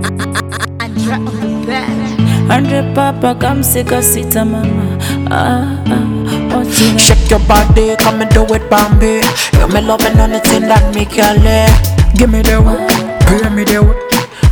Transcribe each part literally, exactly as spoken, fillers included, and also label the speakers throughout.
Speaker 1: Hundred papa, come sick a sita mama. Ah, ah, oh,
Speaker 2: Shake your body, come and do it, Bambi. You me loving anything that make you lay. Give me the way, pay me the way.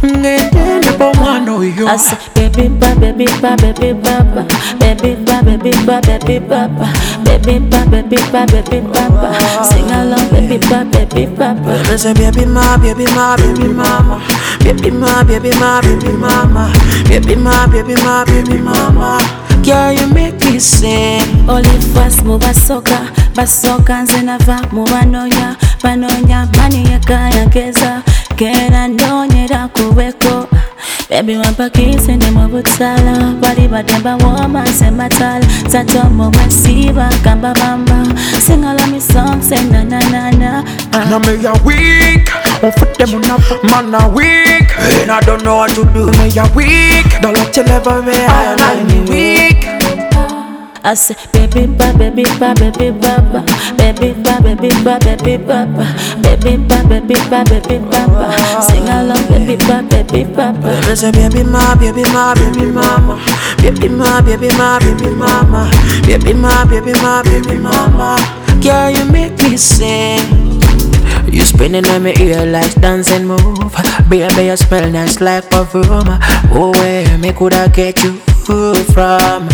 Speaker 1: I say, baby ba, baby ba, baby baba, baby ba, baby ba, baby baba, baby ba, baby ba, baby baba. Sing along, baby ba, baby baba.
Speaker 2: I say, baby ma, baby ma, baby mama, baby ma, baby ma, baby mama, baby ma, baby ma, baby mama. Girl, you make me sing.
Speaker 1: Only fast mo basoka, basoka nzenava mo banonya, banonya mani yakaya keza, kera nonyera kuweko. Baby mapakisi ndi mubutala, bali bademba woma sematala, zato mo masiba kamba bamba, sing all of me songs say na na na na.
Speaker 2: Now me a weak, I put them on up, man a weak, and I don't know what to do. Me a weak, don't let you never be I and me weak.
Speaker 1: I say, baby ba, baby ba, baby baba, baby ba, baby ba, baby baba, baby ba, baby ba, baby baba. Sing along, baby ba, baby baba.
Speaker 2: I say, baby ma, baby ma, baby mama, baby ma, baby ma, baby mama, baby ma, baby ma, baby mama. Girl, you make me sing. You spinning on my ear like dancing move. Baby, you smell nice like perfume. Oh, where me coulda get you from?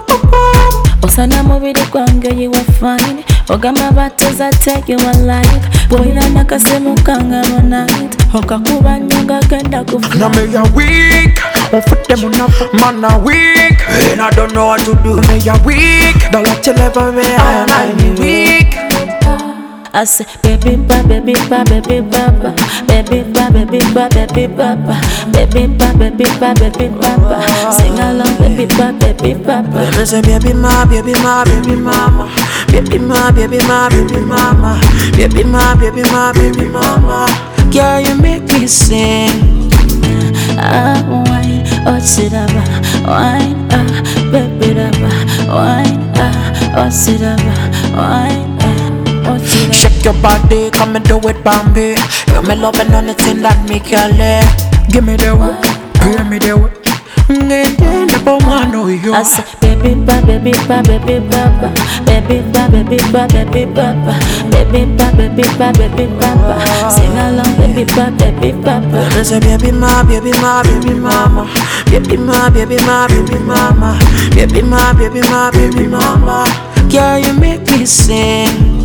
Speaker 1: Osana mubiri kwange you were fine. Ogamba bateza take you alive. Boyina nakasemu kanga night. Okakuba nyonga genda kufa.
Speaker 2: Now me a weak, I put them on up, man a weak, and I don't know what to do. Me a weak, don't let you never be I and me weak.
Speaker 1: I say, baby ba, baby ba, baby baba, baby ba, baby ba, baby baba, baby ba, baby ba, baby baba. Sing along, baby ba, baby baba.
Speaker 2: I say, baby ma, baby ma, baby mama, baby ma, baby ma, baby mama, baby ma, baby ma, baby mama. Girl, you make me sing.
Speaker 1: Ah, wine, oh sidaba, wine, ah, baby daba, wine, ah, oh sidaba, wine, ah, oh sidaba.
Speaker 2: Shake your body, come and do it, Bambi. You me loving anything that make you lay. Give me the way, pay me the way.
Speaker 1: I say, baby ba, baby ba, baby baba, baby ba, baby ba, baby baba, baby ba, baby ba, baby baba. Sing along, baby ba, baby baba.
Speaker 2: I say, baby ma, baby ma, baby mama, baby ma, baby ma, baby mama, baby ma, baby ma, baby mama. Girl, you make me sing.